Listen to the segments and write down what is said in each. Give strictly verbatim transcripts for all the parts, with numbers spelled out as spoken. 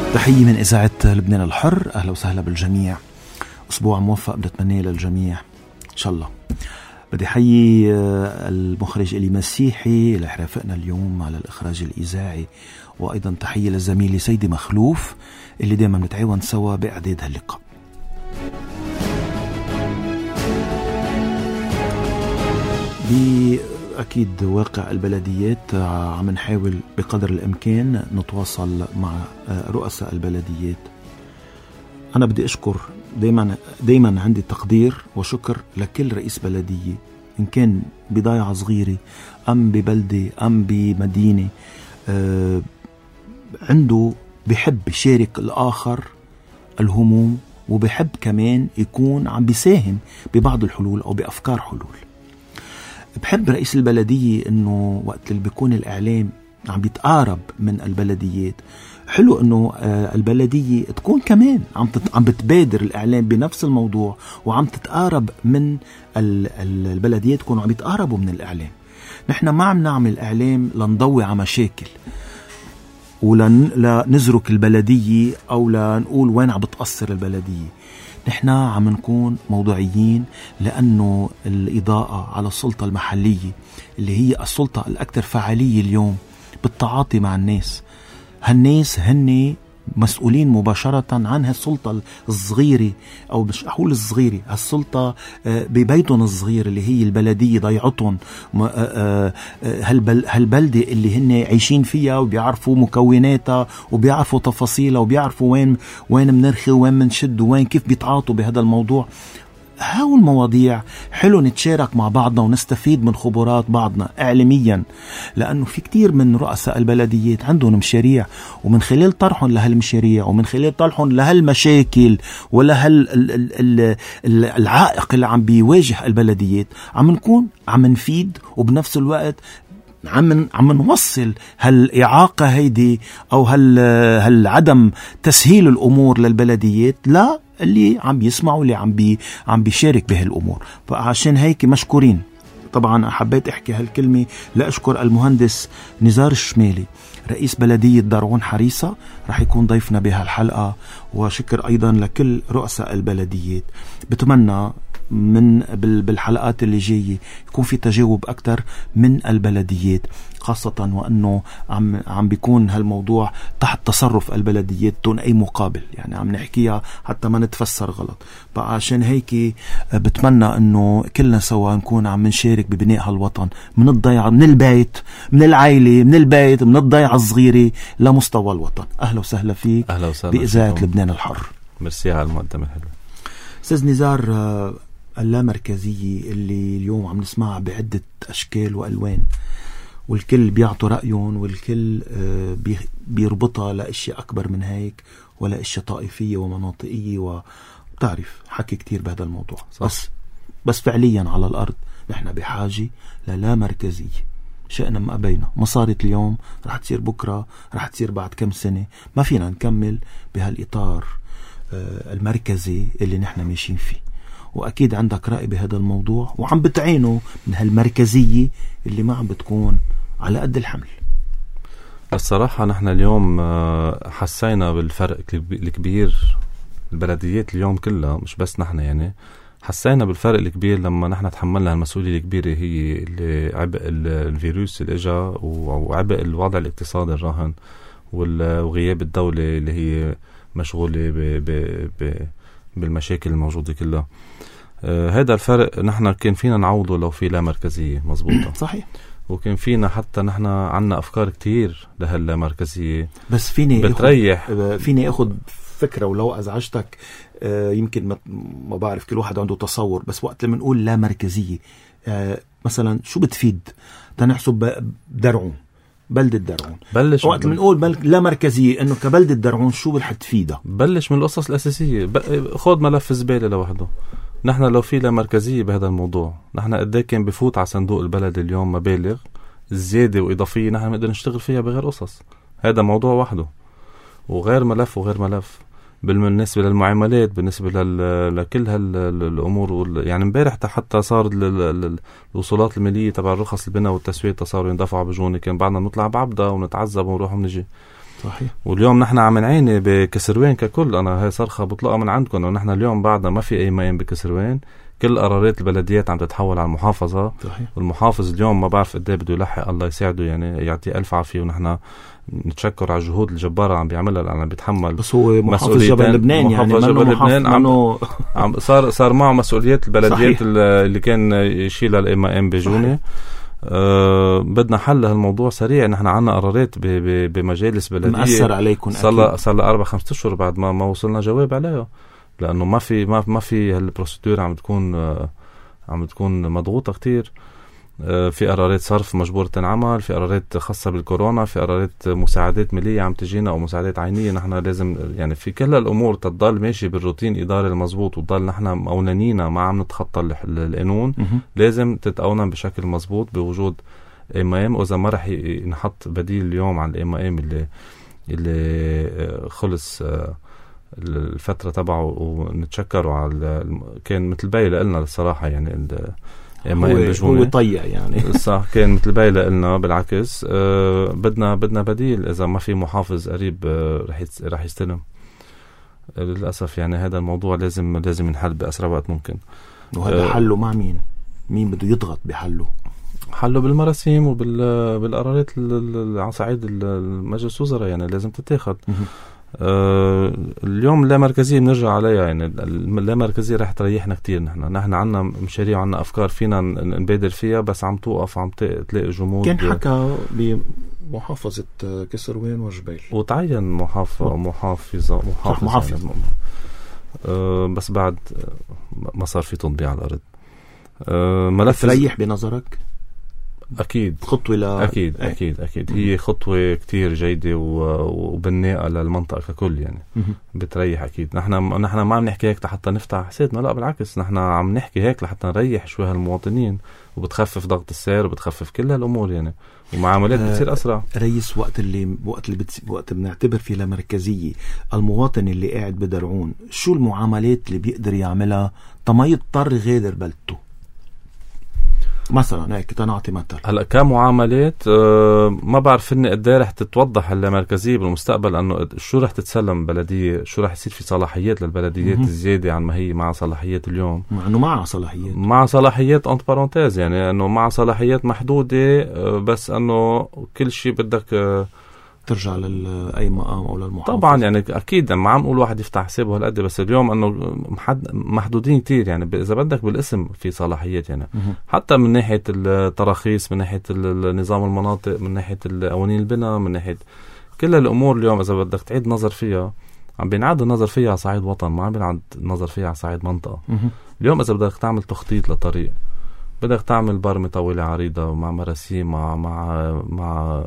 تحية من إذاعة لبنان الحر. أهلا وسهلا بالجميع. أسبوع موفق بنتمنى للجميع إن شاء الله. بدي حيي المخرج إلي مسيحي اللي رافقنا اليوم على الإخراج الإذاعي، وأيضا تحية لزميلي سيدي مخلوف اللي دائما نتعاون سوا بإعداد هاللقاء. أكيد واقع البلديات عم نحاول بقدر الإمكان نتواصل مع رؤساء البلديات. أنا بدي أشكر دايما دايما عندي تقدير وشكر لكل رئيس بلدية، إن كان بضيعة صغيرة أم ببلدة أم بمدينة، آه عنده بحب يشارك الآخر الهموم، وبحب كمان يكون عم بيساهم ببعض الحلول أو بأفكار حلول. بحب رئيس البلدية إنه وقت اللي بيكون الإعلام عم بيتقارب من البلديات، حلو إنه البلدية تكون كمان عم عم بتبادر الإعلام بنفس الموضوع، وعم تتقارب من البلديات تكونوا عم يتقاربوا من الإعلام. نحن ما عم نعمل إعلام لنضوي على مشاكل ولنزرك البلدية أو لنقول وين عم بتقصر البلدية. نحن عم نكون موضوعيين، لأنه الإضاءة على السلطة المحلية اللي هي السلطة الأكثر فعالية اليوم بالتعاطي مع الناس. هالناس هن مسؤولين مباشرة عن هالسلطة الصغيرة، أو مش أقول الصغيرة، هالسلطة ببيتهم الصغير اللي هي البلدية ضيعتهم. هالبلدة اللي هن عايشين فيها وبيعرفوا مكوناتها وبيعرفوا تفاصيلها وبيعرفوا وين وين منرخي وين منشد وين كيف بيتعاطوا بهذا الموضوع. هاو المواضيع حلو نتشارك مع بعضنا ونستفيد من خبرات بعضنا إعلاميا، لأنه في كتير من رؤساء البلديات عندهم مشاريع، ومن خلال طرحهم لهالمشاريع ومن خلال طرحهم لهالمشاكل ولهالعائق اللي عم بيواجه البلديات عم نكون عم نفيد، وبنفس الوقت عم عم نوصل هالإعاقة هيدي أو هال هالعدم تسهيل الأمور للبلديات لا اللي عم بيسمعوا اللي عم بي عم بيشارك بهالأمور. فعشان هيك مشكورين. طبعا حبيت أحكي هالكلمة لأشكر المهندس نزار الشمالي رئيس بلدية دارعون حريصة، رح يكون ضيفنا بهالحلقة. وشكر أيضا لكل رؤساء البلديات. بتمنى من بالحلقات اللي جاية يكون في تجاوب أكتر من البلديات، خاصة وأنه عم عم بيكون هالموضوع تحت تصرف البلديات دون أي مقابل، يعني عم نحكيها حتى ما نتفسر غلط. فعشان هيك بتمنى أنه كلنا سوا نكون عم نشارك ببناء هالوطن من الضيعة، من البيت، من العائلة، من البيت، من الضيعة الصغيرة لمستوى الوطن. أهلا وسهلا فيك. أهلا وسهلا بإذاعة لبنان الحر. ميرسي على المقدمة الحلوة. أستاذ نزار، اللامركزية اللي اليوم عم نسمعها بعدة أشكال وألوان، والكل بيعطوا رأيهم والكل بيربطها لأشياء أكبر من هيك ولا أشياء طائفية ومناطقية، وبتعرف حكي كتير بهذا الموضوع. صح. بس بس فعليا على الأرض نحن بحاجة للامركزية. شئنا ما أبينا، ما صارت اليوم رح تصير بكرة، رح تصير بعد كم سنة. ما فينا نكمل بهالإطار المركزي اللي نحن ماشيين فيه. وأكيد عندك رأي بهذا الموضوع، وعم بتعينوا من هالمركزية اللي ما عم بتكون على قد الحمل. الصراحة نحن اليوم حسينا بالفرق الكبير. البلديات اليوم كلها مش بس نحن، يعني حسينا بالفرق الكبير لما نحن تحملنا المسؤولية الكبيرة، هي اللي عبء الفيروس اللي اجا وعبء الوضع الاقتصادي الراهن وغياب الدولة اللي هي مشغولة ب ب ب بالمشاكل الموجودة كلها. آه هذا الفرق نحن كان فينا نعوضه لو في لا مركزية مزبوطة. صحيح. وكان فينا حتى نحن عنا أفكار كتير لهلا مركزية، بس فيني بتريح أخد فيني أخذ فكرة ولو أزعجتك. آه يمكن ما, ما بعرف، كل واحد عنده تصور. بس وقت لما نقول لا مركزية، آه مثلا شو بتفيد؟ تنحسب بدرعون، بلدة درعون. بلش وقت من نقول بل... لا مركزية، إنه كبلدة درعون شو رح تفيدها؟ بلش من القصص الأساسية. ب... خذ ملف زبالة لوحده. نحن لو في لا مركزية بهذا الموضوع، نحن قديه كان بفوت على صندوق البلد اليوم مبالغ زيادة وإضافية نحن نقدر نشتغل فيها بغير قصص. هذا موضوع وحده، وغير ملف وغير ملف. بالنسبة للمعاملات، بالنسبة لل... لكل هالأمور وال... يعني امبارح حتى صار ال... الوصولات المالية تبع الرخص البناء والتسوية صاروا يندفعوا بجوني. كان بعدنا نطلع بعبدة ونتعذب ونروح ونجي. صحيح. واليوم نحن عم نعاني بكسروين ككل. انا هاي صرخه بطلقها من عندكم، ونحن اليوم بعدنا ما في اي ماين بكسروين، كل قرارات البلديات عم تتحول على المحافظه. صحيح. والمحافظ اليوم ما بعرف قد ايه بده يلحق، الله يساعده يعني، يعطيه الف عافيه، ونحن نتشكر على الجهود الجبارة عم بيعملها، لأنه بيتحمل. بس هو محافظ جبل لبنان يعني محافظ جبل لبنان عم, عم صار صار معه مسؤوليات البلديات اللي كان يشيلها الام ام بجوني. أه بدنا حل هالموضوع سريع. نحن عنا قرارات بمجالس بلدية مأثر عليكم، صار صار لها أربع خمسة أشهر بعد ما ما وصلنا جواب عليها، لأنه ما في ما ما في هالبروسيدور عم تكون عم تكون مضغوطة كتير. في قرارات صرف مجبورة تنعمل، في قرارات خاصة بالكورونا، في قرارات مساعدات مالية عم تجينا أو مساعدات عينية. نحن لازم يعني في كل الأمور تضل ماشي بالروتين إداري المضبوط، وتضل نحن مقوننينا ما عم نتخطى القانون، لازم تتقونن بشكل مضبوط بوجود ام ام. وإذا ما رح ينحط بديل اليوم عن الام ام اللي اللي خلص الفترة تبعه، ونتشكروا على كان مثل باي لنا الصراحة يعني هو, هو طيع يعني صح، كان مثل بايلة قلنا بالعكس. أه بدنا بدنا بديل إذا ما في محافظ قريب أه رح رح يستلم. أه للأسف يعني هذا الموضوع لازم لازم ينحل بأسرع وقت ممكن. وهذا أه حله مع مين؟ مين بده يضغط بحله؟ حله بالمراسيم وبالقرارات على صعيد المجلس الوزراء يعني لازم تتاخد. أه اليوم لا مركزية بنرجع عليها يعني، لا مركزية رح تريحنا كتير. نحن نحن عنا مشاريع وعنا أفكار فينا نبادر فيها، بس عم توقف عم تلاقي جمود. كان حكى بمحافظة كسروين وجبيل وتعين محافظة محافظة محافظة, محافظة. يعني أه بس بعد ما صار في تطبيق على الأرض. أه ملف تريح بنظرك؟ أكيد خطوة لا أكيد ايه. أكيد أكيد هي خطوة كتير جيدة وبناءة للمنطقة ككل يعني بتريح أكيد. نحن نحن ما عم نحكي هيك حتى نفتح حسيتنا، لا بالعكس نحن عم نحكي هيك لحتى نريح شوي هالمواطنين، وبتخفف ضغط السير وبتخفف كل هالأمور يعني، ومعاملات آه بتصير أسرع. رئيس وقت اللي وقت اللي بتص... وقت بنعتبر فيه لمركزية المواطن اللي قاعد بدرعون، شو المعاملات اللي بيقدر يعملها تما يضطر يغادر بلدته مثلا؟ هيك تنعطي مثل هلا كمعاملات أه ما بعرف اني قد ايه رح تتوضح اللامركزيه بالمستقبل، انه شو رح تتسلم بلديه، شو رح يصير في صلاحيات للبلديات الزياده عن ما هي مع صلاحيات اليوم. مع انه معها صلاحيات مع صلاحيات انت بارونتيز يعني انه مع صلاحيات محدوده، أه بس انه كل شيء بدك أه ترجع لأي مقام أو للمحافظ. طبعا يعني أكيد ما عم نقول واحد يفتح حسابه هالقد، بس اليوم أنه محدودين كتير يعني، إذا بدك بالاسم في صلاحيات يعني مه. حتى من ناحية التراخيص، من ناحية نظام المناطق، من ناحية قوانين البناء، من ناحية كل الأمور اليوم إذا بدك تعيد نظر فيها عم بينعاد النظر فيها على صعيد وطن، ما عم بينعاد النظر فيها على صعيد منطقة. مه. اليوم إذا بدك تعمل تخطيط لطريق، بدك تعمل برمة طويلة عريضة مع مراسيم مع مع مع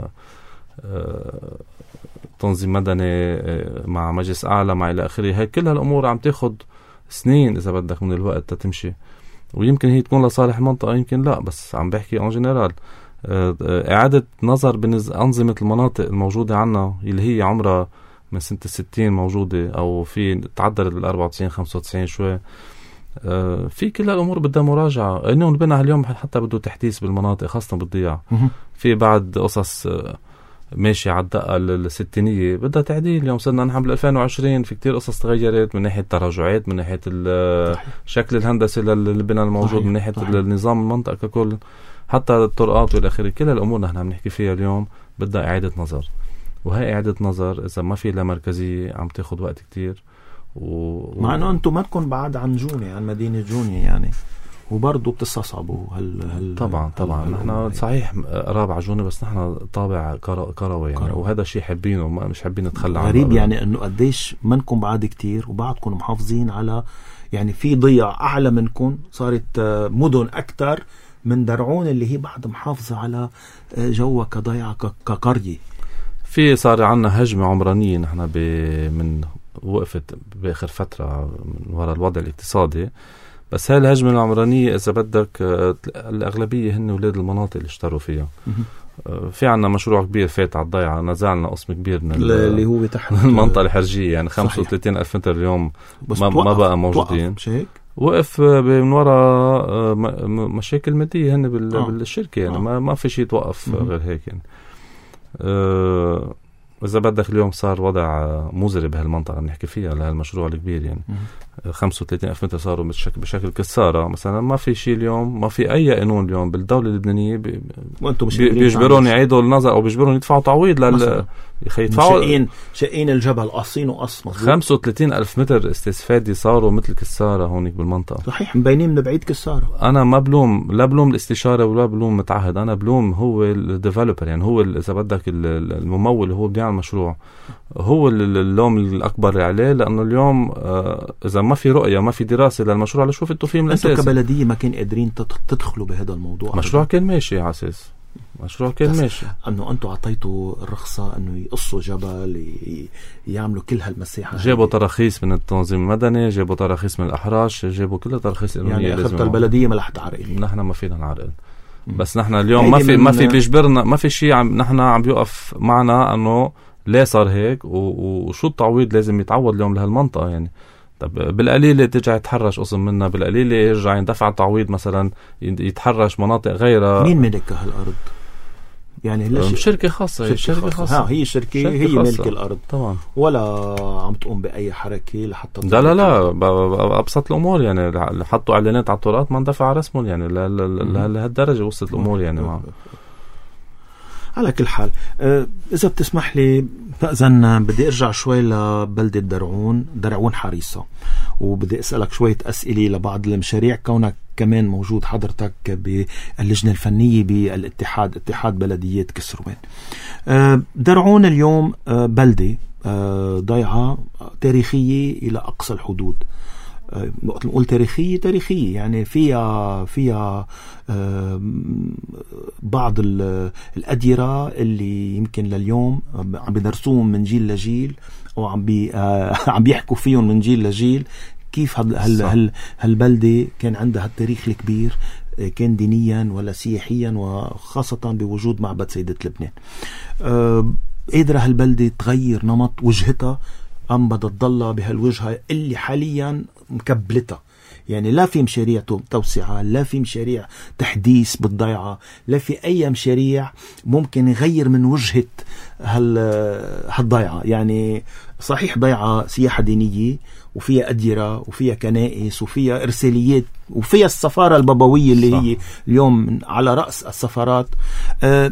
آه تنظيم مدني مع مجلس أعلى مع إلى آخره، هاي كل هالأمور عم تاخد سنين إذا بدك من الوقت تتمشي، ويمكن هي تكون لصالح المنطقة يمكن لا، بس عم بحكي أن جنرال إعادة نظر بأنظمة المناطق الموجودة عنا اللي هي عمرها من سنة الستين موجودة أو في تعدلت بالأربعة وتسعين خمسة وتسعين شوي. في كل هالأمور بدها مراجعة، إنه نبنى اليوم حتى بده تحديث بالمناطق خاصة بالضياع، في بعد قصص ماشي على الدقة الستينية بدها تعديل. اليوم صرنا نحن بالألفين وعشرين في كتير قصص تغيرت من ناحية تراجعات، من ناحية الشكل الهندسي للبناء الموجود، من ناحية النظام المنطقة ككل، حتى الطرقات والى آخره. كل الأمور نحن عم نحكي فيها اليوم بدها إعادة نظر، وهي إعادة نظر إذا ما في لا مركزية عم تاخد وقت كتير. و... مع أنه أنتم ما تكون بعد عن جوني، عن مدينة جوني يعني، وبرضه بتستصعبوا هل هل طبعا طبعا نحن صحيح قراب عجوني، بس نحن طابع كروي يعني كرو. وهذا شيء حابينه، مش حابين نتخلى عنه. غريب يعني انه قديش منكم بعد كتير وبعدكم محافظين على يعني في ضياع اعلى منكم، صارت مدن اكثر من درعون اللي هي بعد محافظة على جوها كضيعة كقرية. في صار عنا هجمة عمرانية نحن من وقفت باخر فترة من وراء الوضع الاقتصادي، بس هاي الهجمة العمرانية إذا بدك الأغلبية هن ولاد المناطق اللي اشتروا فيها. في عنا مشروع كبير فات على الضيعة، نزلنا قسم كبير من اللي هو تحت المنطقة الحرجية يعني خمسة وثلاثين ألف متر اليوم ما, ما بقى موجودين. وقف من وراء مشاكل مادية هن بال... آه. بالشركة يعني آه. ما ما في شيء توقف غير هيك يعني. أه إذا بدك اليوم صار وضع مزري بهالمنطقة بنحكي فيها لهالمشروع الكبير يعني خمسة وثلاثين ألف متر صاروا بشكل, بشكل كسارة مثلا. ما في شيء اليوم، ما في أي قانون اليوم بالدولة اللبنانية بي بيجبرون يعيدوا النظر أو بيجبرون يدفعوا تعويض لل يدفعوا شقين شقين الجبل قاصين وقص. خمسة وثلاثين ألف متر استفادي صاروا مثل كسارة هونيك بالمنطقة. صحيح مبينين من بعيد كسارة. أنا ما بلوم، لا بلوم الاستشارة ولا بلوم متعهد، أنا بلوم هو الديفلوبر يعني هو إذا بدك الممول اللي هو بيعمل مشروع هو اللوم الأكبر عليه. لأنه اليوم آه إذا ما في رؤية ما في دراسة للمشروع لشوف انتوا فيه من الأساس. انتوا كبلدية ما كان قادرين تدخلوا بهذا الموضوع. مشروع كان ماشي على أساس مشروع كان ماشي انه انتوا عطيتوا الرخصة انه يقصوا جبل يعملوا كل هالمساحة. جابوا تراخيص من التنظيم المدني، جابوا تراخيص من الأحراش، جابوا كل تراخيص يعني اخذت البلدية ما رح تعرقل. نحن ما فينا نعرقل بس نحن اليوم ما في ما في بيجبرنا، ما في شيء عم نحن عم بيوقف معنا انه ليه صار هيك وشو التعويض لازم يتعوض اليوم لهالمنطقة يعني. طب بالقليلة ترجع يتحرش قسم منا، بالقليلة يرجع يندفع تعويض مثلا يتحرش مناطق غيرها. مين ملك هالأرض؟ يعني ليش شركة خاصة؟ شركة, شركة خاصة. خاصة. ها هي شركة, شركة هي خاصة. ملك الأرض طبعا ولا عم تقوم بأي حركة لحتى لا لا لا بأبسط الأمور يعني حطوا إعلانات على التراث ما اندفع رسمهم يعني لهالدرجة وصلت الأمور يعني معه. على كل حال أه إذا بتسمح لي فأذن بدي أرجع شوي لبلدة درعون درعون حريصة وبدي أسألك شوية أسئلة لبعض المشاريع كونك كمان موجود حضرتك باللجنة الفنية بالاتحاد اتحاد بلديات كسروان. أه درعون اليوم أه بلدة أه ضيعة تاريخية إلى أقصى الحدود. وقت نقول تاريخية تاريخية يعني فيها فيها بعض الأديرة اللي يمكن لليوم عم بدرسوهم من جيل لجيل أو عم بي عم بيحكوا فيهم من جيل لجيل كيف هال هال هالبلدة كان عندها التاريخ الكبير كان دينيا ولا سياحيا وخاصة بوجود معبد سيدة لبنان. قادرة هالبلدة تغير نمط وجهتها أم بدها تضلها بهالوجهة اللي حاليا مكبلتها؟ يعني لا في مشاريع توسعة، لا في مشاريع تحديث بالضيعة، لا في أي مشاريع ممكن يغير من وجهة هالضيعة. يعني صحيح ضيعة سياحة دينية وفيها أديرة وفيها كنائس وفيها إرساليات وفيها السفارة البابوية اللي صح. هي اليوم على رأس السفارات. أه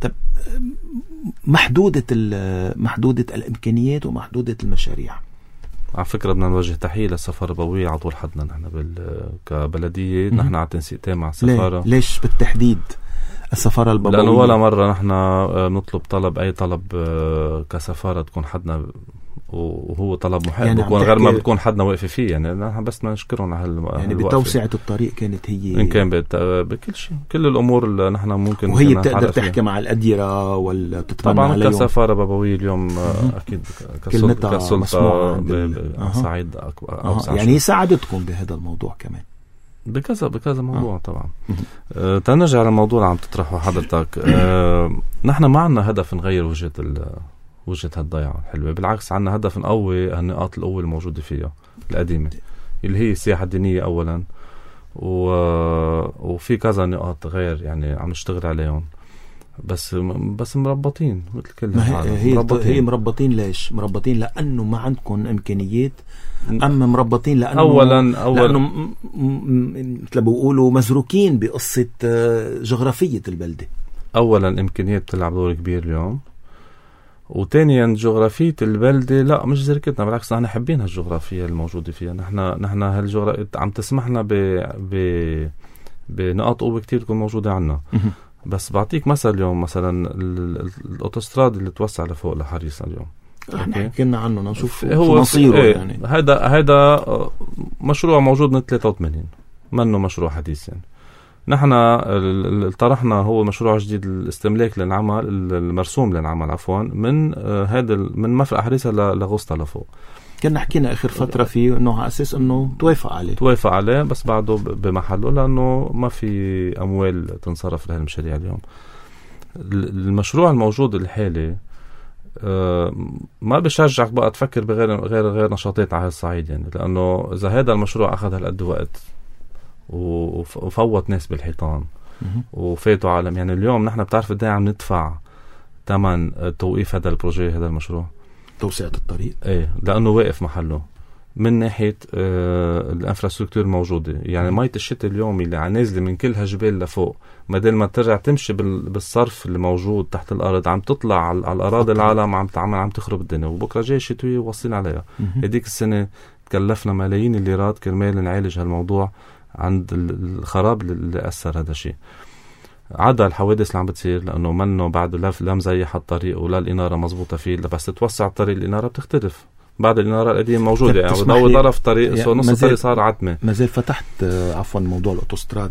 محدودة محدودة الإمكانيات ومحدودة المشاريع. على فكرة بدنا نوجه تحية للسفارة البابوية على طول حدنا نحن بال كبلدية م- نحن على تنسيق تام مع السفارة. ليه؟ ليش بالتحديد السفارة البابوية؟ لأنه ولا مرة نحن نطلب طلب أي طلب كسفارة تكون حدنا وهو طلب محب يعني بكون غير ما بتكون حدنا واقف فيه يعني نحن بس نشكرهم على هال يعني بتوسعة الطريق كانت هي إن كان بت... بكل شيء كل الأمور اللي نحن ممكن وهي بتقدر تحكي مع الأديرة ولا تتمنى طبعا عليهم. كسفارة بابوية اليوم أكيد كسلطة, كسلطة صعيد أه. يعني ساعدتكم بهذا الموضوع كمان بكذا بكذا موضوع. أه. طبعا أه تنرجع على الموضوع اللي عم تطرحه حضرتك. أه نحن ما عنا هدف نغير وجهة ال وجهة هالضيعة الحلوة، بالعكس عنا هدف نقوي هالنقاط القوة الموجودة فيها القديمة اللي هي السياحة الدينية أولا و... وفي كذا نقاط غير يعني عم نشتغل عليهم بس بس مربطين مثل كل هي هي مربطين. هي مربطين ليش؟ مربطين لأنه ما عندكم إمكانيات أما مربطين لأنه أولا أولا لأنه م... م... مثل بيقولوا مزروكين بقصة جغرافية البلدة. أولا إمكانيات بتلعب دور كبير اليوم، وثانيا جغرافية البلدة لا مش زركتنا بالعكس نحن حابين هالجغرافية الموجودة فيها. نحن نحن هالجغرافية عم تسمحنا ب ب بنقاط قوة كتير تكون موجودة عنا. بس بعطيك مثل اليوم مثلا الأوتوستراد اللي توسع لفوق لحريصة اليوم احنا حكينا عنه نشوف هو مصيره ايه يعني هذا هذا مشروع موجود من ثلاثة وثمانين منه مشروع حديث يعني. نحن طرحنا هو مشروع جديد الاستملاك للعمل المرسوم للعمل عفوا من هذا من مفرق حريصة لغوصة لفوق. كنا حكينا آخر فترة فيه إنه على أساس إنه توافق عليه توافق عليه بس بعده بمحله لأنه ما في أموال تنصرف لهالمشاريع اليوم. المشروع الموجود الحالي ما بشجعك بقى تفكر بغير غير غير نشاطات على هالصعيد يعني، لأنه إذا هذا المشروع أخذ هالقد وقت وفوت ناس بالحيطان وفاتوا عالم يعني اليوم نحن بتعرف قد ايه عم ندفع ثمن توقيف هذا البروجي هذا المشروع توسعة الطريق. ايه لانه واقف محله من ناحية آه الانفراستركتور موجودة. يعني مية الشتاء اليوم اللي نازلة من كل هالجبال لفوق بدل ما ترجع تمشي بالصرف اللي موجود تحت الأرض عم تطلع على الأراضي العالم عم تعمل عم تخرب الدنيا. وبكرة جاي شتوية وواصلين عليها. هديك السنة تكلفنا ملايين الليرات كرمال نعالج هالموضوع عند الخراب اللي أثر هذا الشيء. عدا الحوادث اللي عم بتصير لأنه منه بعد لا مزيح الطريق ولا الإنارة مضبوطة فيه. بس توسع الطريق الإنارة بتختلف. بعد الإنارة القديمة موجودة يعني بضوي طرف طريق يعني نص الطريق صار عتمة. ما زال فتحت عفوا موضوع الأوتوستراد.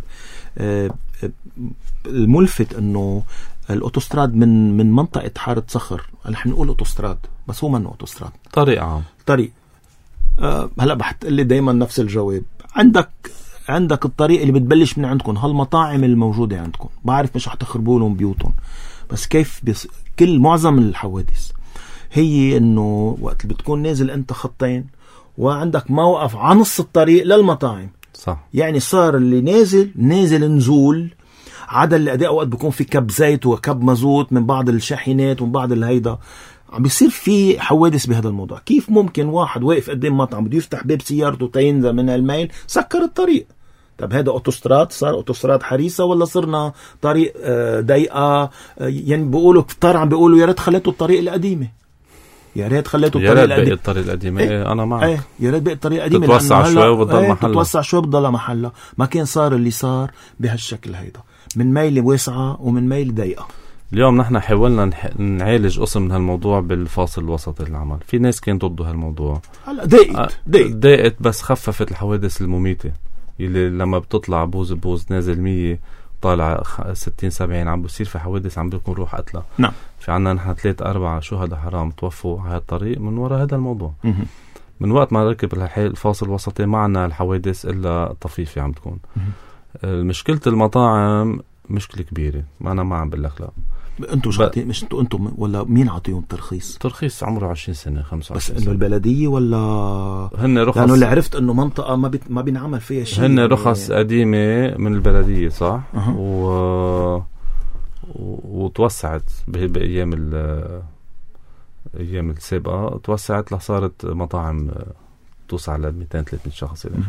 الملفت أنه الأوتوستراد من من منطقة حارة صخر. نحن نقول أوتوستراد بس هو منه أوتوستراد طريق عام طريق. أه هلا بحتقلي دايما نفس الجواب. عندك عندك الطريق اللي بتبلش من عندكم هالمطاعم الموجودة عندكم. بعرف مش رح تخربوا لهم بيوتهم بس كيف بيص... كل معظم الحوادث هي انه وقت اللي بتكون نازل انت خطين وعندك موقف على نص الطريق للمطاعم. صح. يعني صار اللي نازل نازل نزول عدا اللي اداء وقت بيكون في كب زيت وكب مازوت من بعض الشاحنات ومن بعض الهيدا عم بيصير في حوادث بهذا الموضوع. كيف ممكن واحد واقف قدام مطعم بده يفتح باب سيارته تينزل من الميل سكر الطريق؟ طب هذا اوتوستراد صار اوتوستراد حريصة ولا صرنا طريق ضيقة؟ يعني بيقولوا كتار عم بيقولوا يا ريت خليتوا الطريق القديمة يا ريت خليته الطريق القديم. الطريق القديمة ايه انا معك. ايه يا ريت بقى الطريق القديمة تتوسع شوي وبتضل ايه محلها. تتوسع شوي وبتضل محلها. ما كان صار اللي صار بهالشكل هيدا من ميل واسعة ومن ميل ضيقة. اليوم نحن حاولنا نح... نعالج قسم من هالموضوع بالفاصل الوسطي العمل. في ناس كان ضد هالموضوع. هلا ضايقت ضايقت ضايقت بس خففت الحوادث المميتة اللي لما بتطلع بوز بوز نازل مية طالع ستين سبعين عم بصير في حوادث عم بيكون روح قتلة. نعم. في عنا نحن ثلاث أربعة شهداء حرام توفوا على الطريق من وراء هذا الموضوع. م- من وقت ما ركب الفاصل الوسطي معنا الحوادث إلا طفيفة عم تكون. مشكلة المطاعم مشكلة كبيرة. ما أنا ما عم بقول لك لا. انتوا ب... شغتين مش انتوا انتوا ولا مين عطيهم ترخيص؟ ترخيص عمره عشرين سنة خمسة وعشرين بس انه البلدية ولا هن رخص؟ لانه اللي عرفت انه منطقة ما بي... ما بينعمل فيها شيء. هن رخص يعني... قديمة من البلدية صح؟ أه. و... و... وتوسعت ب... بأيام ال... أيام السابقة توسعت لصارت مطاعم توسع ل مئتين ثلاثمية شخص إلى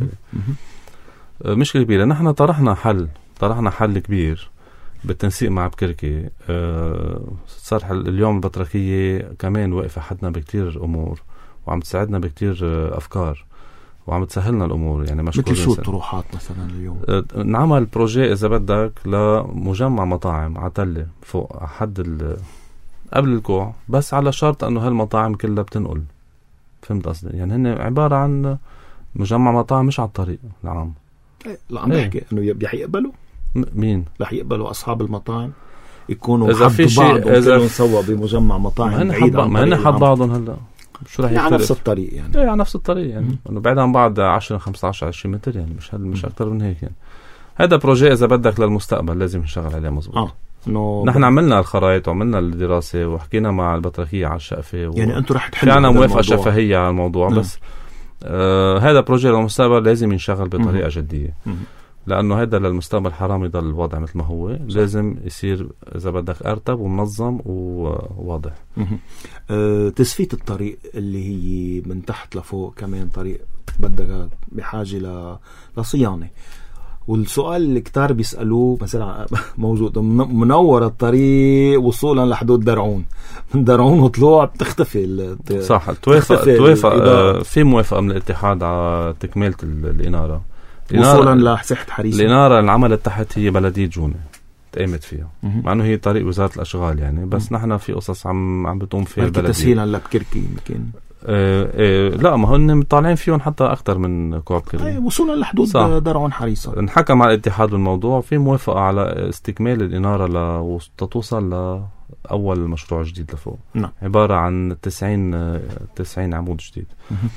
آخره. مشكلة كبيرة. نحن طرحنا حل طرحنا حل كبير بالتنسيق مع بكركي. أه صار اليوم البطركية كمان واقفة حدنا بكتير أمور وعم تساعدنا بكتير أفكار وعم تسهلنا الأمور. يعني مش مثل شو الطروحات مثلا اليوم؟ أه نعمل بروجي إذا بدك لمجمع مطاعم عتلة فوق حد ال قبل الكوع بس على شرط أنه هالمطاعم كلها بتنقل. فهمت قصدي؟ يعني هن عبارة عن مجمع مطاعم مش على الطريق العام. لا عم بحكي انه رح يقبلوا مين رح يقبلوا اصحاب المطاعم يكونوا اذا في شيء اذا نسوى بمجمع مطاعم بعيد عن ما هن حد بعضهم هلا شو رح يختلف على نفس الطريق يعني ايه على نفس الطريق يعني انه بعيد عن بعض عشرة خمسة عشر عشرين متر يعني مش مش اكثر من هيك يعني. هذا بروجي اذا بدك للمستقبل لازم نشتغل عليه مزبوط. اه انه نحن عملنا الخرائط وعملنا الدراسه وحكينا مع البطريقيه على الشقفه و... يعني انتم رح تحلوا يعني موافقه شفهيه على الموضوع. م. بس آه هذا بروجي للمستقبل لازم ينشغل بطريقه م. جديه. م. لأنه هذا للمستقبل حرام يضل الوضع مثل ما هو. لازم يصير إذا بدك أرتب ومنظم وواضح. أه تسفية الطريق اللي هي من تحت لفوق كمان طريق بدك بحاجة ل... لصيانة. والسؤال اللي كتار بيسألوه مثلا موجود منور الطريق وصولا لحدود درعون من درعون وطلوع بتختفي. صح توافق توافق آه في موافقة من الاتحاد على تكملة الإنارة وصولا لساحة حريصة. الإنارة اللي عملت تحت هي بلدية جونة تقامت فيها مع انه هي طريق وزارة الاشغال يعني بس نحن في قصص عم عم بتقوم فيها البلدية تسهيلا لبكركي يمكن. اه اه لا ما هن طالعين فيهم حتى اكثر من كوع بكركي. اي وصولا لحدود درعون حريصة. انحكى مع الاتحاد بالموضوع في موافقة على استكمال الإنارة لتوصل لأول مشروع جديد لفوق. نعم. عبارة عن تسعين تسعين عمود جديد.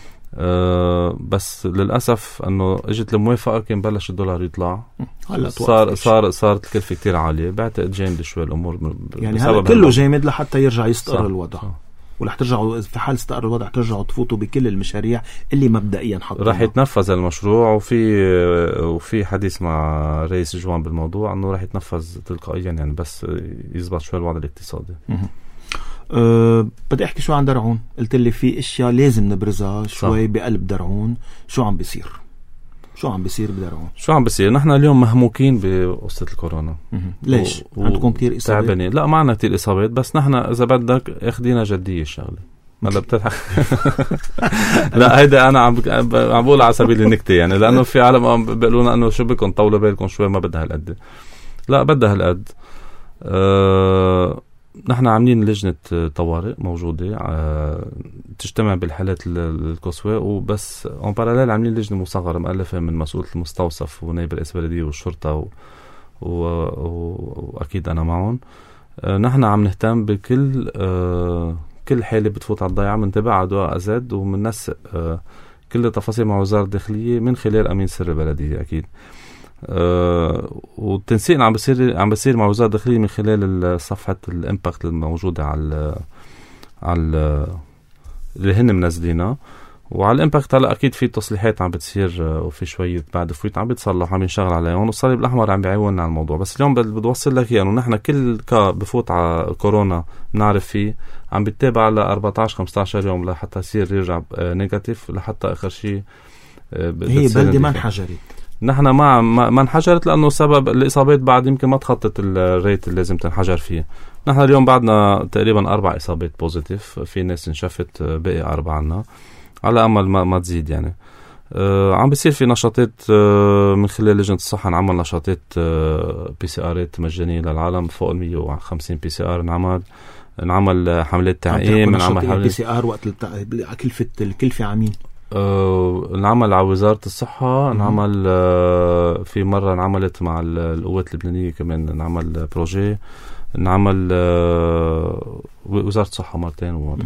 أه بس للأسف أنه إجت الموافقة كان بلش الدولار يطلع صار صار صارت الكلفة كتير عالية. بعتقد جامد شوي الأمور يعني هلا كله جامد لحتى يرجع يستقر الوضع. ورح ترجعوا في حال استقر الوضع ترجعوا تفوتوا بكل المشاريع اللي مبدئيا حطوها. رح يتنفذ المشروع وفي وفي حديث مع رئيس جوان بالموضوع أنه رح يتنفذ تلقائيا يعني بس يزبط شوي الوضع الاقتصادي. أه بدي احكي شو عن درعون. قلت لي في اشياء لازم نبرزها شوي بقلب درعون. شو عم بيصير شو عم بيصير بدرعون؟ شو عم بيصير؟ نحن اليوم مهموكين بقصة الكورونا. ليش؟ و... عندكم كتير إصابات؟ تعبانين. لا معنا كتير إصابات، بس نحن إذا بدك اخدينا جدية الشغلة. هلا بتضحك. لا هيدا أنا عم عم بقول على سبيل النكتة يعني، لأنه في عالم بيقولونا إنه شو بكم طولوا بالكم شوي، ما بدها هالقد. لا بدها هالقد. أه... نحن عاملين لجنة طوارئ موجودة أه... تجتمع بالحالات القصوى، وبس اون باراليل عاملين لجنة مصغرة مؤلفة من مسؤول المستوصف ونائب رئيس البلدية والشرطة و... و... و... وأكيد أنا معهم. أه... نحن عم نهتم بكل أه... كل حالة بتفوت على الضيعة، منتبع على دواء أزاد ومننسق أه... كل التفاصيل مع وزارة الداخلية من خلال أمين سر البلدية أكيد. أه والتنسيق عم بيصير عم بيصير مع وزارة الداخلية من خلال صفحة الامباكت الموجودة على على اللي هن منزلينها. وعلى الامباكت هلا اكيد في تصليحات عم بتصير، وفي شوية بعد فويت عم بيتصلح عم ينشغل عليهم، والصليب الاحمر عم بيعاوننا على الموضوع. بس اليوم بدي اوصل لك انه يعني نحن كل كا بفوت على كورونا بنعرف فيه عم بيتابع على أربعتاشر خمستاشر يوم لحتى يصير يرجع نيجاتيف، لحتى اخر شيء هي بلدة ما انحجرت. نحن ما ما انحجرت لانه سبب الاصابات بعد يمكن ما تخطط الريت اللي لازم تنحجر فيه. نحن اليوم بعدنا تقريبا اربع اصابات بوزيتيف، في ناس انشفت، باقي اربعه عنا على امل ما, ما تزيد يعني. آه عم بيصير في نشاطات آه من خلال لجنة الصحة، نعمل نشاطات آه بي سي ارات مجانية للعالم، فوق ال مية وخمسين بي سي ار نعمل نعمل حملات تعقيم، نعمل حملات بي سي ار وقت كلفة الكلفة عمين أه نعمل على وزارة الصحة. مم. نعمل أه في مرة نعملت مع القوات اللبنانية كمان، نعمل بروجي، نعمل أه وزارة الصحة مرتين.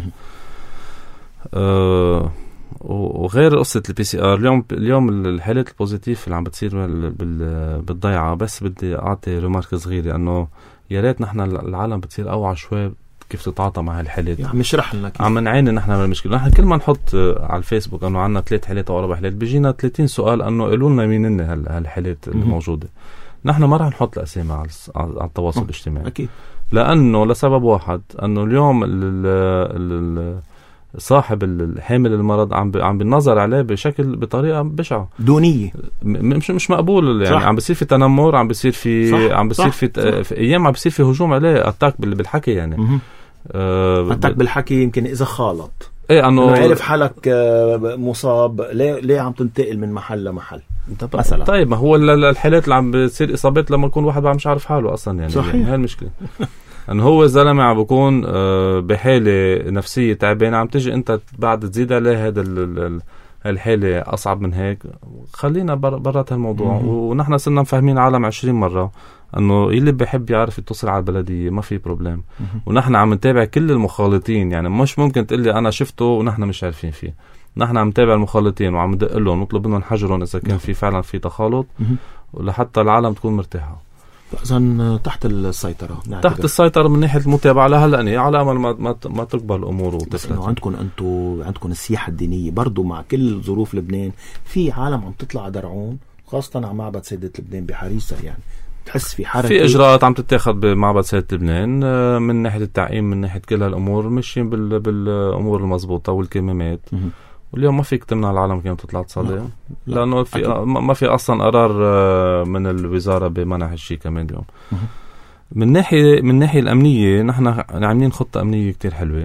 أه وغير قصة البي سي ار اليوم اليوم الحالات البوزيتيف اللي عم بتصير بالضيعة. بس بدي أعطي ريمارك صغيرة أنه يا ريت نحن العالم بتصير أوعى شوي كيف تتعاطى مع هالحالات. عم نشرح لنا كيف، عم نعاني نحن من المشكله. نحن كل ما نحط على الفيسبوك انه عندنا ثلاث حالات او اربع حالات بيجينا ثلاثين سؤال انه قولوا لنا مين هن هالحالات الموجوده. نحن ما راح نحط الاسامي على على التواصل الاجتماعي اكيد، لانه لسبب واحد، انه اليوم ال ال صاحب الحامل المرض عم عم بالنظر عليه بشكل بطريقه بشعه دونيه، مش مش مقبول يعني. صح. عم بيصير في تنمر، عم بيصير في صح. عم بيصير في, في ايام عم بيصير في هجوم عليه، اتاك بالحكي يعني. م- أه اتاك بالحكي. يمكن اذا خالط ايه انه عارف حالك مصاب، ليه ليه عم تنتقل من محل لمحل مثلا؟ طيب ما هو الحالات اللي عم بتصير اصابات لما يكون واحد مش عارف حاله اصلا يعني. صحيح. يعني هاي المشكله. انه هو الزلمه عم بيكون بحاله نفسيه تعبانه، عم تيجي انت بعد تزيد عليه هذا الحاله اصعب من هيك. خلينا برات هالموضوع. ونحن صرنا مفهمين عالم عشرين مره انه اللي بيحب يعرف يتصل على البلديه ما في بروبليم. ونحن عم نتابع كل المخالطين، يعني مش ممكن تقول لي انا شفته ونحن مش عارفين فيه. نحن عم نتابع المخالطين وعم ندق لهم ونطلب منهم حجرهم اذا كان في فعلا في تخالط، ولحتى العالم تكون مرتاحه. إذن تحت السيطرة، تحت السيطرة من ناحية المتابعة لهلا، على أمل ما ما ما تكبر الأمور وتفلت. إنه عندكم أنتوا عندكم السياحة الدينية برضو مع كل ظروف لبنان، في عالم عم تطلع درعون خاصة على معبد سيدة لبنان بحريصة، يعني تحس في حركة، في إجراءات عم تتاخد بمعبد سيدة لبنان من ناحية التعقيم، من ناحية كل هالأمور ماشيين بال بالأمور المضبوطة والكمامات. واليوم ما فيك تمنع العالم كانت تطلع تصلي، لأنه في ما في أصلا قرار من الوزارة بمنع هالشيء كمان اليوم. من ناحية من الناحية الأمنية نحن عاملين خطة أمنية كتير حلوة،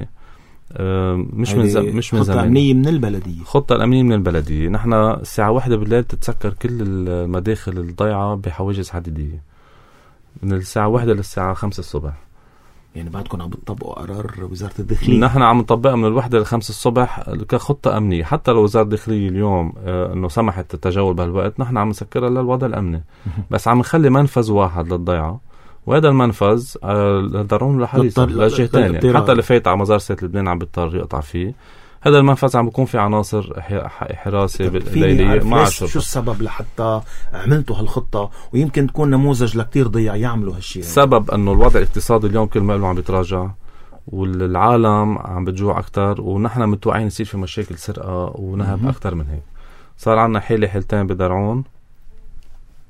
مش من زم مش من زمان. خطة أمنية من البلدية. خطة الأمنية من البلدية. نحن الساعة واحدة بالليل تتسكر كل المداخل الضيعة بحواجز حديدية من الساعة واحدة للساعة خمسة الصبح. يعني بعدكم عم بتطبقوا قرار وزارة الداخلية؟ نحن عم نطبقها من الوحدة للخمسة الصبح كخطة أمنية. حتى لو وزارة الداخلية اليوم آه إنه سمحت التجول بهالوقت، نحن عم نسكرها للوضع الأمني. بس عم نخلي منفذ واحد للضيعة، وهذا المنفذ آه درعون لحريصة لجهة تانية. حتى اللي فايت على مزار سيد لبنان عم بيضطر يقطع فيه. هذا المنفذ عم بيكون في عناصر حراسة ليلية مع الشرطة. شو السبب لحتى عملتوا هالخطة، ويمكن تكون نموذج لكتير ضيع يعملوا هالشيء؟ السبب انه الوضع الاقتصادي اليوم كل ما له عم بيتراجع، والعالم عم بتجوع اكتر، ونحن متوقعين يصير في مشاكل سرقة ونهب اكتر من هيك. صار عنا حالة حالتين بدرعون،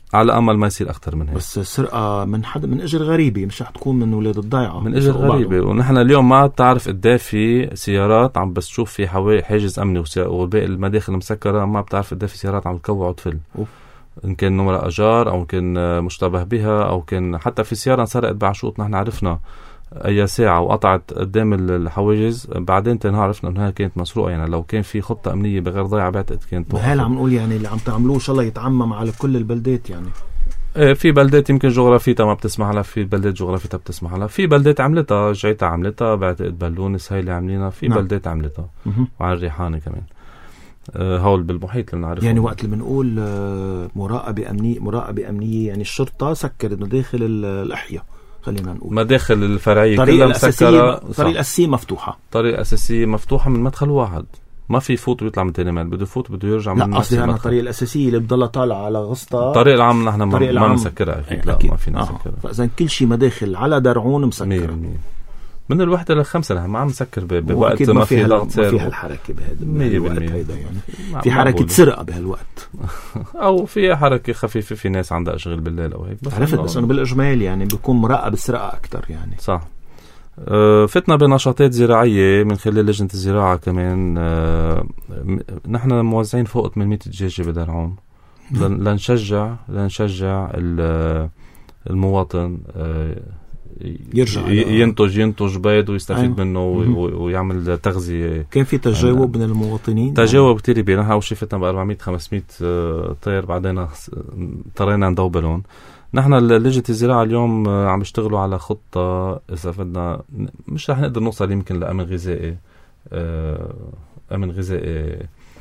على امل ما يصير اكثر من هيك. بس السرقه من حدا من اجر غريبه، مش رح تكون من اولاد الضيعه، من اجر غريبه. ونحن اليوم ما بتعرف قد في سيارات عم بس تشوف في حوالي حاجز امني وباقي المداخل مسكره، ما بتعرف قد في سيارات عم تكوع وتفل. أوف. ان كان نمرة اجار او كان مشتبه بها او كان حتى في سياره انسرقت بعشوط نحن عرفنا اي ساعه وقطعت قدام الحواجز، بعدين تنها عرفنا انها كانت مسروقه. يعني لو كان في خطه امنيه بغير ضيعه بعتقد كانت. هلا عم نقول يعني اللي عم تعملوه ان شاء الله يتعمم على كل البلدات. يعني ايه في بلدات يمكن جغرافيتها ما بتسمح لها، في بلدات جغرافيتها بتسمح لها، في بلدات عملتها جيتها عملتها بعتقد بلونس هاي اللي عاملينها، في نعم. بلدات عملتها وعلى الريحانه كمان أه هول بالمحيط اللي نعرفه. يعني وقت اللي بنقول مراقبه امنيه مراقبه امنيه يعني الشرطه سكرت انه داخل الاحياء، خلينا نقول مداخل الفرعيه كلها مسكره، طريق الاساسيه مفتوحه، طريق الاساسيه مفتوحه من مدخل واحد، ما في يفوت ويطلع من تاني مال، بده يفوت بده يرجع من. لا قصدي انا الطريق الاساسيه اللي بضلها طالعه على غسطه. الطريق العام نحن ما, ما مسكرها اكيد. لا ما فينا نسكرها. آه. فاذا كل شيء مداخل على درعون مسكره من الوحدة للخمسة. نحن ما عم نسكر بوقت ما في ضغط ما فيها الحركة بهالوقت هيدا. يعني في حركة معقول. سرقة بهالوقت أو في حركة خفيفة، في ناس عندها أشغال بالليل أو هيك. عرفت بس أنه بالإجمال يعني بيكون مراقب السرقة أكتر يعني. صح. أه فتنا بنشاطات زراعية من خلال لجنة الزراعة كمان. أه نحن موزعين فوق ثمانمية دجاجة بدرعون لنشجع لنشجع المواطن أه يرجع ينتج ينتج بيض ويستفيد منه ويعمل تغذية. كان في تجاوب من المواطنين؟ تجاوب كتير كبير. نحن أول شيء فتنا بأربعمية خمسمية طير، بعدين اضطرينا ندوبلون. نحن لجنة الزراعة اليوم عم يشتغلوا على خطة إذا بدنا، مش رح نقدر نوصل يمكن لأمن غذائي أمن غذائي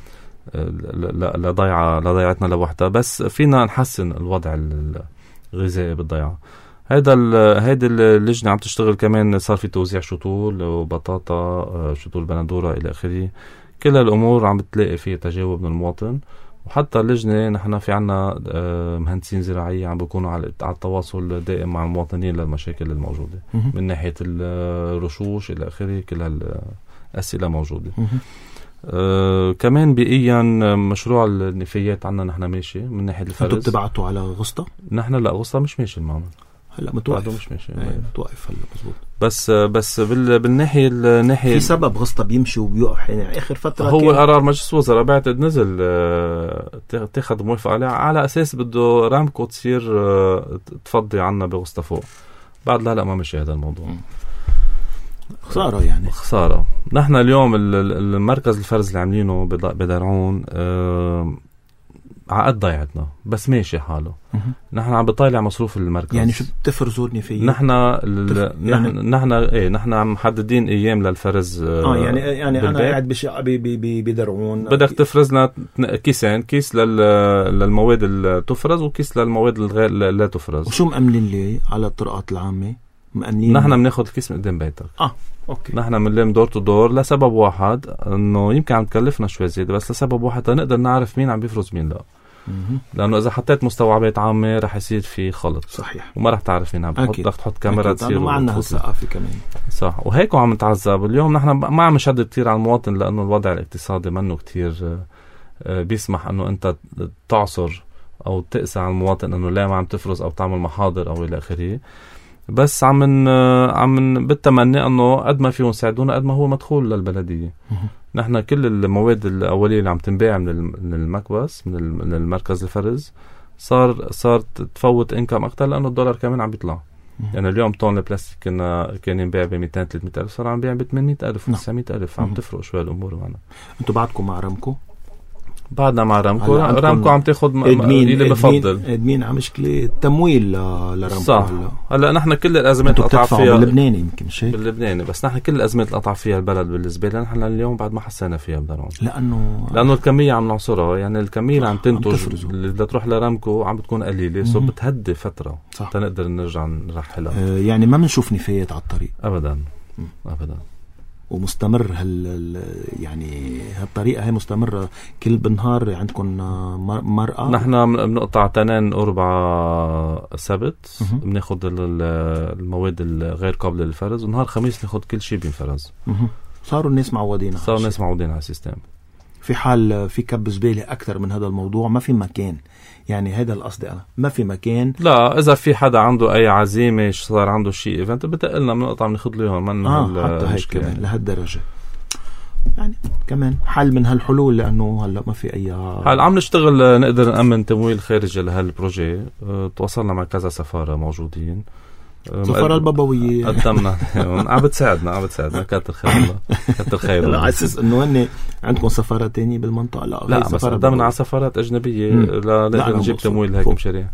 لضيعة لضيعتنا لوحدها، بس فينا نحسن الوضع الغذائي بالضيعة. هيدا هيدا اللجنة عم تشتغل كمان. صار في توزيع شطول وبطاطا، شطول بندورة إلى آخره. كل الأمور عم بتلاقي فيها تجاوب من المواطن. وحتى اللجنة نحن في عنا مهندسين زراعية عم بيكونوا على التواصل دائم مع المواطنين للمشاكل الموجودة من ناحية الرشوش إلى آخره. كل هالأسئلة موجودة. أه كمان بيئيا مشروع النفايات عنا نحن ماشي من ناحية الفرز. انتوا بتبعتوا على غسطة؟ نحن لا غسطة مش ماشي المعمل هلا متوقف. مش ماشي ايه متوقف هلا مزبوط. بس بس بال بالناحيه الناحيه في سبب غسطة بيمشي وبيوقف يعني اخر فتره. هو قرار مجلس وزراء بعتقد نزل تاخذ موافقه عليه على اساس بده رامكو تصير تفضي عنا بغسطة فوق. بعد لا لا ما مشي هذا الموضوع. خساره يعني خساره. نحن اليوم المركز الفرز اللي عاملينه بدرعون أه عقد ضيعتنا بس ماشي حاله. نحن عم بطالع مصروف المركز. يعني شو بتفرزوني فيه؟ نحن ال... يعني نحن ايه نحن عم محددين ايام للفرز. اه يعني يعني بالبيت. انا قاعد بش بدرعون بدك تفرز لنا كيسين، كيس لل... للمواد اللي تفرز وكيس للمواد الغير لا تفرز. وشو مأمنين لي على الطرقات العامة؟ مأمنين نحن بناخذ الكيس من قدام بيتك. اه اوكي. نحن بنلم دور تو دور لسبب واحد، انه يمكن عم تكلفنا شوي زياده بس لسبب واحد نقدر نعرف مين عم بيفرز مين لا. لانه اذا حطيت مستوعبات عامه رح يصير في خلط. صحيح. وما رح تعرف مين عم بحط. بدك تحط كاميرا تصير ما عندنا الثقافه كمان. صح. وهيك عم نتعذب اليوم. نحن ما عم نشدد كثير على المواطن لانه الوضع الاقتصادي منه كثير بيسمح انه انت تعصر او تقسى على المواطن انه لا ما عم تفرز او تعمل محاضر او الى اخره. بس عم من عم من بالتمني انه قد ما فيهم يساعدونا قد ما هو مدخول للبلديه. نحن كل المواد الاوليه اللي عم تنباع من المكبس من المركز الفرز صار صار تفوت انكم اكثر لانه الدولار كمان عم بيطلع. يعني اليوم طن البلاستيك كنا كان ينباع ب مئتين ثلاثمية ألف صار عم بيع ب ثمانمية ألف وتسعمية ألف. عم تفرق شوي الامور معنا. انتوا بعدكم مع رامكو؟ بعدنا مع رامكو. رامكو عم تاخد اللي بفضل ادمين على مشكله تمويل لرامكو. صح. هلا هلا نحن كل الازمات اللي قطع فيها باللبناني يمكن شيء باللبناني، بس نحن كل الازمات اللي قطع فيها البلد بالنسبه لنا نحن اليوم بعد ما حسينا فيها بدرون لانه لانه الكميه عم نعصرها. يعني الكميه اللي عم تنتج اللي بدها تروح لرامكو عم بتكون قليله سو بتهدي فتره حتى نقدر نرجع نرحلها. آه يعني ما بنشوف نفايات على الطريق ابدا مم. ابدا. ومستمر هال يعني هالطريقه هي مستمره كل بالنهار عندكم مرأة؟ نحن بنقطع تنين أربعة سبت بناخد المواد الغير قابله للفرز، ونهار خميس ناخد كل شيء بينفرز. صاروا الناس معودين صاروا الناس معودين على السيستم. في حال في كب زبالة أكثر من هذا الموضوع ما في مكان، يعني هذا القصد أنا، ما في مكان. لا إذا في حدا عنده أي عزيمة صار عنده شيء إيفنت بتقلنا بنقطع بناخد لهم من آه حتى هيك كمان لهالدرجة يعني كمان حل من هالحلول، لأنه هلا ما في أي حل. عم نشتغل نقدر نأمن تمويل خارجي لهالبروجي. اه تواصلنا مع كذا سفارة موجودين، سفارة البابوية قدمنا عم بتساعدنا عم بتساعدنا كتر خير الله كتر خير. لا عسس إنه هن عندكم سفارة تانية بالمنطقة؟ لا, لا بس قدمنا على سفارات أجنبية لنقدر نجيب تمويل هيك مشاريع.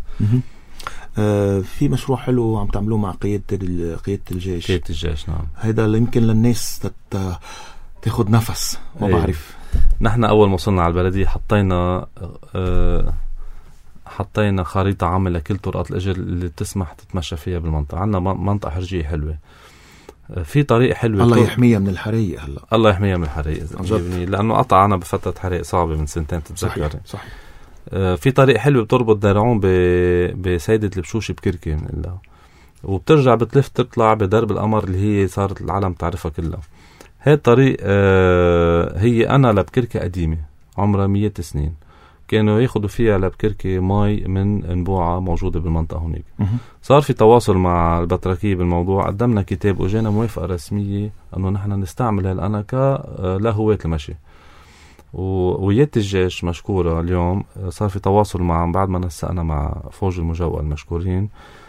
آه في مشروع حلو عم تعملوه مع قيادة قيادة الجيش. قيادة الجيش نعم. هيدا اللي يمكن للناس تت... تاخد نفس ما ايه. بعرف. نحن أول ما وصلنا على البلدية حطينا آه حطينا خريطة عامة لكل طرقات الأجر اللي تسمح تتمشى فيها بالمنطقة. عندنا منطقة حرجية حلوة، في طريق حلوة. الله يحميها من الحريق. هلا الله يحميها من الحريق لأنه قطع أنا بفترة حريق صعبة من سنتين تتذكر. صحيح. صحيح. آه في طريق حلو بتربط دارعون بسيدة البشوشي بكركي من الله، وبترجع بتلف تطلع بدرب القمر اللي هي صارت العالم تعرفها كلها. هاي الطريق آه هي أنا لبكركي قديمة عمرها مية سنين، كانوا ياخدوا فيها لبكركي ماي من انبوعة موجودة بالمنطقة هونيك. صار في تواصل مع البطركية بالموضوع، قدمنا كتاب وجينا موافقة رسمية أنه نحن نستعمل هالأناكا لهواة المشي. وويات الجيش مشكورة اليوم صار في تواصل مع بعد ما نسقنا مع فوج المجوقة المشكورين.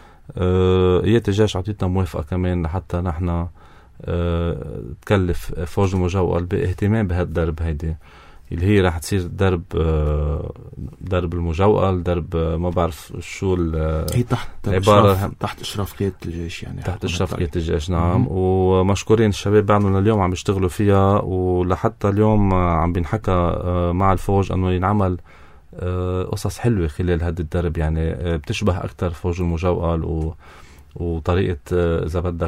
ويات الجيش عطيتنا موافقة كمان لحتى نحن أه تكلف فوج المجوقة باهتمام بهالدرب هيدي اللي هي راح تصير درب أه درب المجوقة، درب أه ما بعرف شو هي تحت إشراف تحت إشراف قيادة الجيش يعني تحت إشراف قيادة الجيش نعم. م- ومشكورين الشباب بعدنا اليوم عم يشتغلوا فيها، ولحتى اليوم عم بينحكى أه مع الفوج أنه ينعمل قصص حلوة خلال هذا الدرب، يعني بتشبه أكتر فوج المجوقة و... وطريقة إذا بدك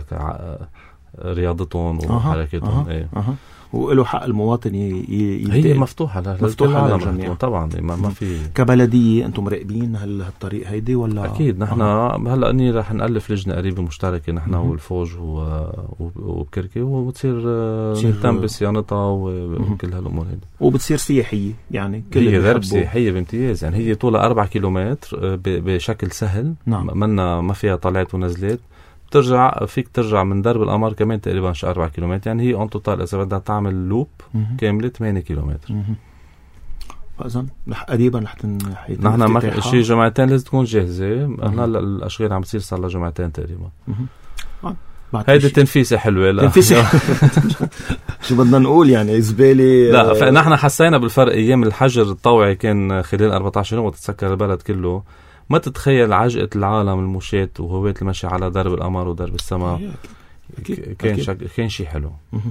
رياضتهم وحركتهم. أه. ايه أه. وله حق المواطن ي... هي مفتوحة مفتوحة للجميع طبعا. ما, ما في كبلدية أنتم مراقبين هل هالطريق هيدي ولا؟ أكيد نحن أه. هلأ أني رح نألف لجنة قريبة مشتركة نحن أه. والفوج و... وبكركي، وبتصير نهتم بصيانتها وكل هالأمور هيدي، وبتصير سياحية يعني كل هي درب سياحية بامتياز. يعني هي طولها أربعة كيلومتر ب... بشكل سهل. نعم. منا ما فيها طلعات ونزلات، ترجع فيك ترجع من درب القمر كمان تقريبا شي أربعة كيلومتر، يعني هي اون توتال اذا بدها تعمل لوب كامله ثمانية كيلومتر. فاذا رح قريبا رح نحن ما شي جمعتين لازم تكون جاهزه. هلا الاشغال عم تصير صار لها جمعتين تقريبا. هيدي تنفيسه حلوه. لا تنفيسه شو بدنا نقول يعني زباله. لا فنحن حسينا بالفرق ايام الحجر الطوعي كان خلال أربعة عشر يوم وتتسكر البلد كله. ما تتخيل عجقة العالم المشاة وهواة المشي على درب القمر ودرب السماء. كان شك... كان شيء حلو.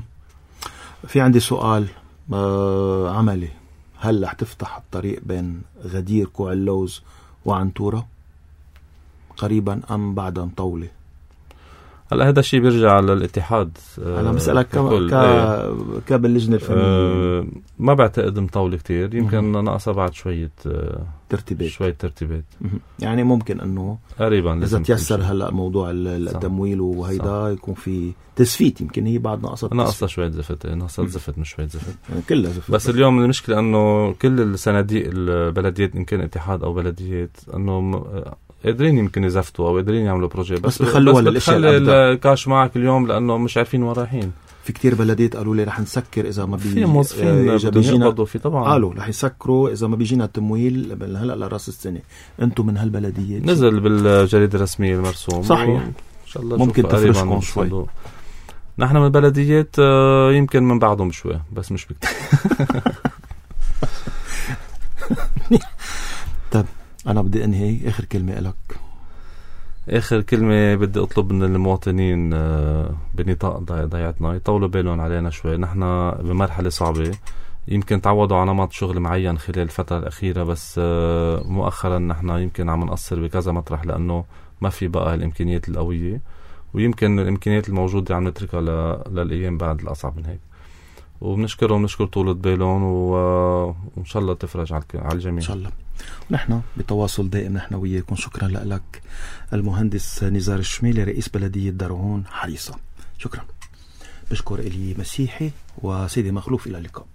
في عندي سؤال آه عملي، هل رح تفتح الطريق بين غدير كوع اللوز وعنتورة قريبا أم بعد مطولة؟ هلا هذا الشيء بيرجع للاتحاد. انا بسالك ك ك كباللجنه الفنيه. أه ما بعتقد مطول كتير، يمكن ناقصه بعد شويه ترتيبات شويه ترتيبات. يعني ممكن انه قريبا اذا تيسر هلا موضوع التمويل وهيدا يكون في تزفيت. يمكن هي بعد ناقصه ناقصه شويه زفت ناقصه زفت مش شويه زفت يعني كلها زفت. بس اليوم المشكله انه كل الصناديق البلديات ان كان اتحاد او بلديات انه قادرين يمكن يزفتوا او قادرين يعملوا بروجي، بس بخلوها للاشياء الابداع. الكاش معك اليوم لانه مش عارفين وين رايحين. في كتير بلديات قالوا لي رح نسكر اذا ما بي في موظفين بيجينا في طبعا قالوا رح يسكروا اذا ما بيجينا التمويل هلا لراس السنه. انتم من هالبلديه نزل بالجريده الرسميه المرسوم. صحيح ان شاء الله ممكن تفرشكم شوي. نحن من البلديات يمكن من بعضهم شوي بس مش بكتير. طب أنا بدي أنهي. آخر كلمة لك. آخر كلمة بدي أطلب من المواطنين بنطاق ضيعتنا يطولوا بالهم علينا شوي. نحن بمرحلة صعبة، يمكن تعودوا على نمط شغل معين خلال الفترة الأخيرة، بس مؤخرا نحن يمكن عم نقصر بكذا مطرح لأنه ما في بقى الإمكانيات القوية، ويمكن الإمكانيات الموجودة عم نتركها للأيام بعد الأصعب من هيك. وبنشكرهم ونشكر طولة بالهم وإن شاء الله تفرج على الجميع إن شاء الله. نحن بتواصل دائم نحن وياكم. شكرا لك المهندس نزار الشميلي رئيس بلدية دارعون حريصة. شكرا. بشكر إلي مسيحي وسيدي مخلوف. إلى اللقاء.